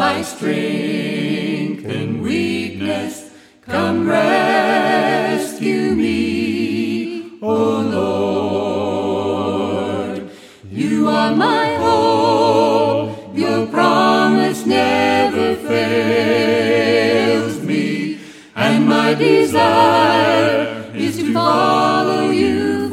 my strength in weakness, come rescue me, O Lord. You are my hope, your promise never fails me, and my desire is to follow you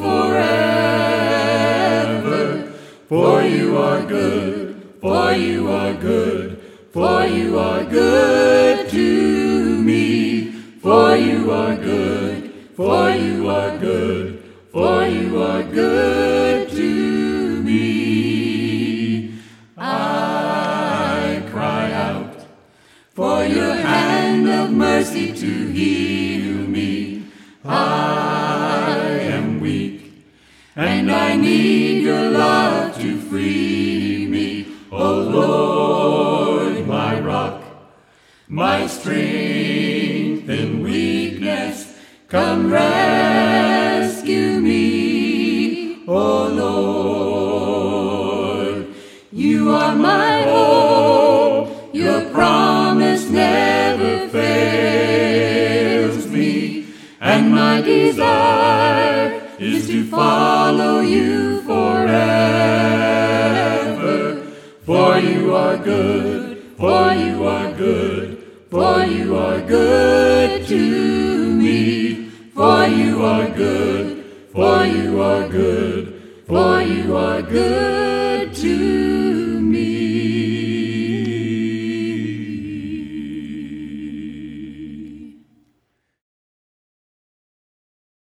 forever. For you are good, for you are good, for you are good to me. For you are good, for you are good, for you are good to me. I cry out for your hand of mercy to heal me. I am weak, and I need your love to free me. O Lord, my rock, my strength in weakness, come rescue me, O Lord. You are my hope, your promise never fails me, and my desire is to follow you forever. For you are good, for you are good, for you are good.